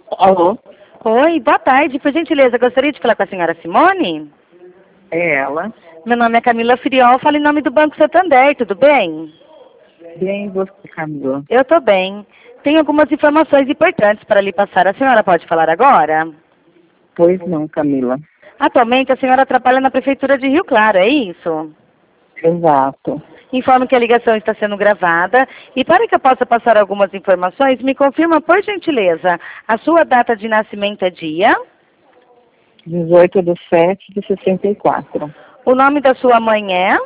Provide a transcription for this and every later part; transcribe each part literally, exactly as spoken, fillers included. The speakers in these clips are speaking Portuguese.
Alô? Oi, boa tarde. Por gentileza, gostaria de falar com a senhora Simone? É ela. Meu nome é Camila Friol, falo em nome do Banco Santander, tudo bem? Bem, você, Camila. Eu estou bem. Tenho algumas informações importantes para lhe passar. A senhora pode falar agora? Pois não, Camila. Atualmente, a senhora trabalha na Prefeitura de Rio Claro, é isso? Exato. Informo que a ligação está sendo gravada e para que eu possa passar algumas informações, me confirma, por gentileza, a sua data de nascimento é dia? dezoito de sete de sessenta e quatro. O nome da sua mãe é?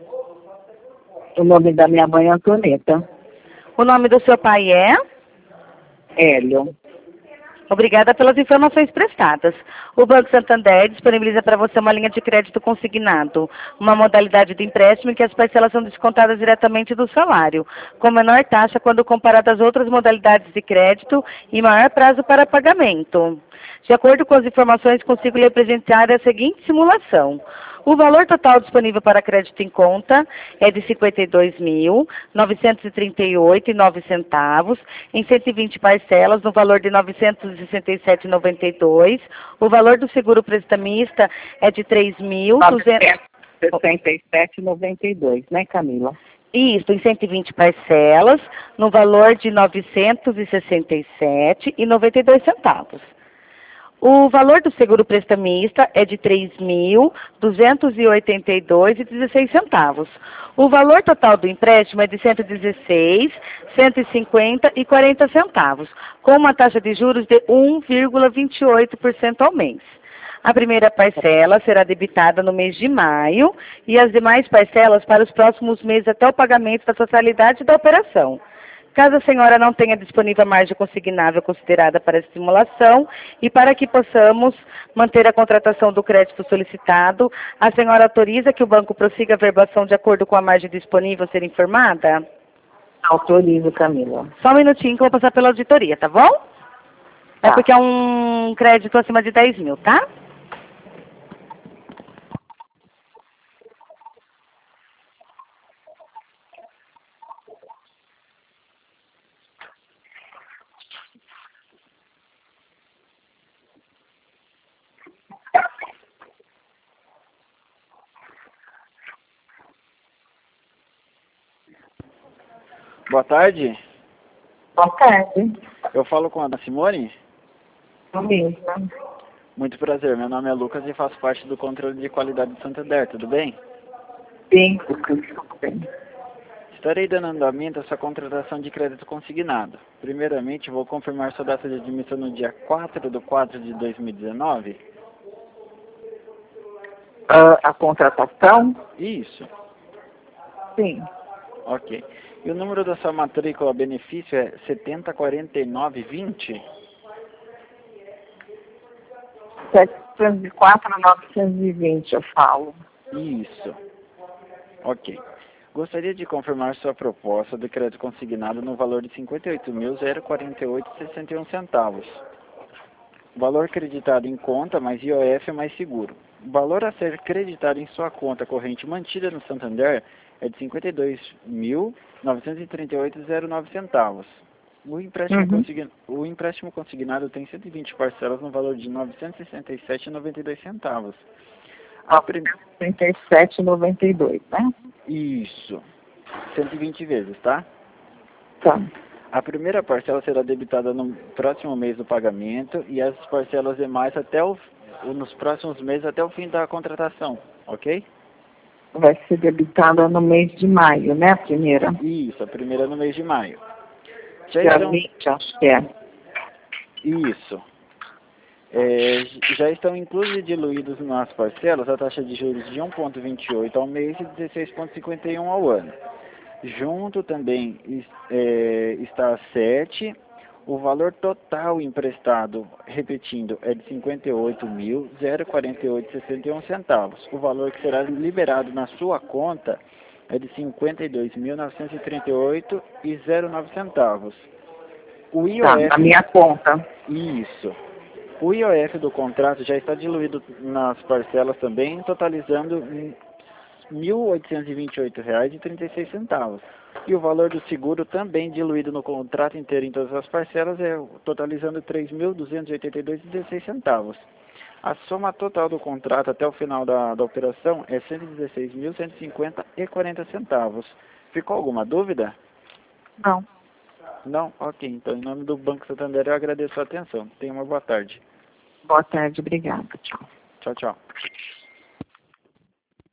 O nome da minha mãe é Antonieta. O nome do seu pai é? Hélio. Obrigada pelas informações prestadas. O Banco Santander disponibiliza para você uma linha de crédito consignado, uma modalidade de empréstimo em que as parcelas são descontadas diretamente do salário, com menor taxa quando comparado às outras modalidades de crédito e maior prazo para pagamento. De acordo com as informações, consigo lhe apresentar a seguinte simulação. O valor total disponível para crédito em conta é de cinquenta e dois mil, novecentos e trinta e oito reais e nove centavos, em cento e vinte parcelas, no valor de novecentos e sessenta e sete reais e noventa e dois centavos. O valor do seguro prestamista é de três mil duzentos... novecentos e sessenta e sete reais e noventa e dois, né, Camila? Isso, em cento e vinte parcelas, no valor de novecentos e sessenta e sete reais e noventa e dois centavos. O valor do seguro prestamista é de três mil duzentos e oitenta e dois reais e dezesseis centavos. O valor total do empréstimo é de cento e dezesseis reais, cento e cinquenta reais e quarenta centavos, com uma taxa de juros de um vírgula vinte e oito por cento ao mês. A primeira parcela será debitada no mês de maio e as demais parcelas para os próximos meses até o pagamento da totalidade da operação. Caso a senhora não tenha disponível a margem consignável considerada para a simulação e para que possamos manter a contratação do crédito solicitado, a senhora autoriza que o banco prossiga a verbação de acordo com a margem disponível a ser informada? Autorizo, Camila. Só um minutinho que eu vou passar pela auditoria, tá bom? É Tá. porque é um crédito acima de dez mil, tá? Boa tarde, Boa tarde. eu falo com a Ana Simone. Eu mesma. Muito prazer, meu nome é Lucas e faço parte do controle de qualidade do Santander, tudo bem? Bem, Lucas, tudo bem. Estarei dando andamento à sua contratação de crédito consignado. Primeiramente, vou confirmar sua data de admissão no dia quatro de quatro de dois mil e dezenove. Ah, a contratação? Isso, Sim. ok. E o número da sua matrícula benefício é setenta quarenta e nove vinte? setecentos e quatro, novecentos e vinte, eu falo. Isso, ok. Gostaria de confirmar sua proposta de crédito consignado no valor de cinquenta e oito mil, quarenta e oito reais e sessenta e um centavos. Valor creditado em conta mais I O F mais seguro. O valor a ser creditado em sua conta corrente mantida no Santander é de cinquenta e dois mil, novecentos e trinta e oito reais e zero nove centavos. O empréstimo, Uhum. consign... o empréstimo consignado tem cento e vinte parcelas no valor de novecentos e sessenta e sete reais e noventa e dois centavos. A prim... trinta e sete reais e noventa e dois, né? Isso. cento e vinte vezes, tá? Tá. A primeira parcela será debitada no próximo mês do pagamento e as parcelas demais até o... nos próximos meses até o fim da contratação, ok? Vai ser debitada no mês de maio, né, a primeira? Isso, a primeira no mês de maio. Já Dia estão... vinte, acho que é. Isso. É, já estão inclusos e diluídos nas parcelas a taxa de juros de um vírgula vinte e oito ao mês e dezesseis vírgula cinquenta e um ao ano. Junto também é, está a sete. O valor total emprestado, repetindo, é de cinquenta e oito mil, quarenta e oito reais e sessenta e um centavos. O valor que será liberado na sua conta é de cinquenta e dois mil, novecentos e trinta e oito reais e zero nove centavos. O I O F... Tá, na minha conta. Isso. O I O F do contrato já está diluído nas parcelas também, totalizando mil oitocentos e vinte e oito reais e trinta e seis centavos. E o valor do seguro também diluído no contrato inteiro em todas as parcelas é totalizando três mil duzentos e oitenta e dois reais e dezesseis centavos. A soma total do contrato até o final da, da operação é cento e dezesseis mil cento e cinquenta reais e quarenta centavos. Ficou alguma dúvida? Não. Não? Ok. Então, em nome do Banco Santander, eu agradeço a atenção. Tenha uma boa tarde. Boa tarde, obrigada. Tchau. Tchau, tchau.